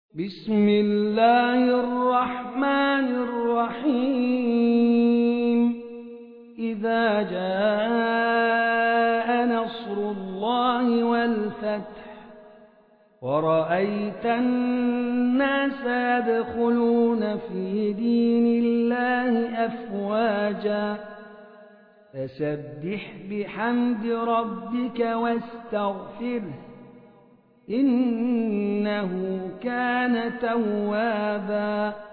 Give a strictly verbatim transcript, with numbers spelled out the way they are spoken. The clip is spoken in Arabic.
بسم الله الرحمن الرحيم إذا جاء نصر الله والفتح ورأيت الناس يدخلون في دين الله أفواجا فسبح بحمد ربك واستغفره إنه كان توابا.